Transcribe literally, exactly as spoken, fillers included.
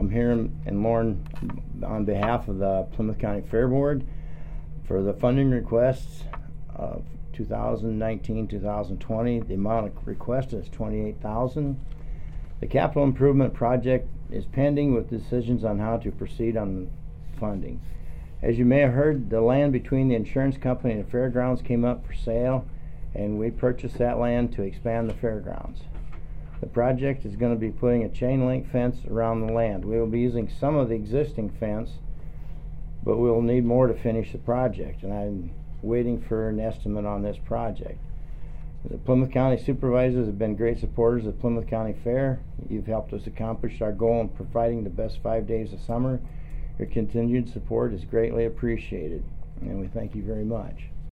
I'm here in Lorne on behalf of the Plymouth County Fair Board for the funding requests of two thousand nineteen to two thousand twenty. The amount of request is twenty-eight thousand dollars. The capital improvement project is pending with decisions on how to proceed on funding. As you may have heard, the land between the insurance company and the fairgrounds came up for sale, and we purchased that land to expand the fairgrounds. The project is going to be putting a chain link fence around the land. We will be using some of the existing fence, but we'll need more to finish the project, and I'm waiting for an estimate on this project. The Plymouth County supervisors have been great supporters of Plymouth County Fair. You've helped us accomplish our goal in providing the best five days of summer. Your continued support is greatly appreciated, and we thank you very much.